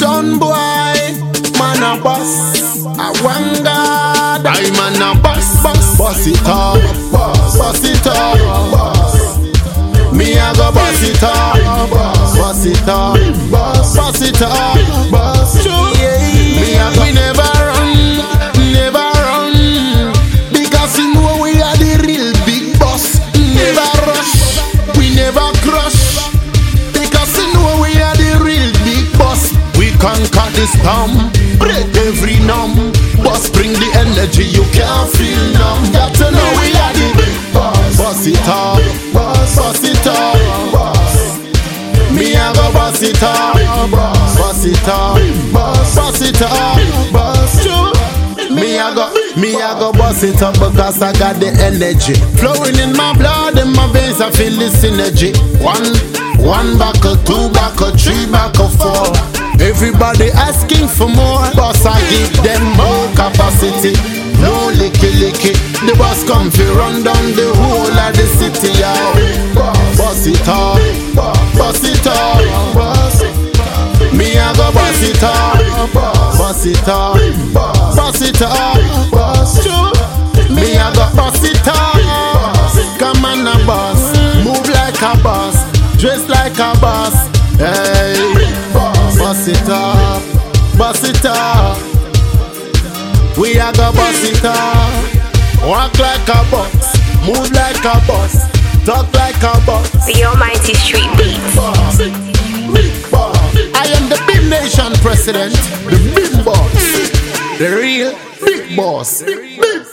Son boy, man a boss. I want God, I man a boss. Boss it up, boss it up. Me a go boss it up, boss it up, boss it up, boss. Me a go. We never run, because we know we are the real big boss. Never rush, we never crush, because we know we are the real big boss. We conquer this town, break every numb. Boss bring the energy, you can't feel numb. Got to know we are the big boss. Boss it up, boss it up, boss. Me a go boss it up, boss it up, boss it up, boss. Me a go boss it up because I got the energy flowing in my blood, in my veins. I feel the synergy. One buckle, two buckle, three buckle, four. Everybody asking for more. Boss, I give them more capacity. No licky. The boss come fi run down the whole of the city, yo. Boss it up, boss it up, boss. Me a go boss it up, boss it up, boss it up, boss. Me a go boss it up. Come on, a boss. Move like a boss, dress like a boss. Hey, boss it up, boss it up. We a go boss it up. Walk like a boss, move like a boss, talk like a boss. The Almighty Street Beats. I am the Big Nation president, the big boss, the real big boss.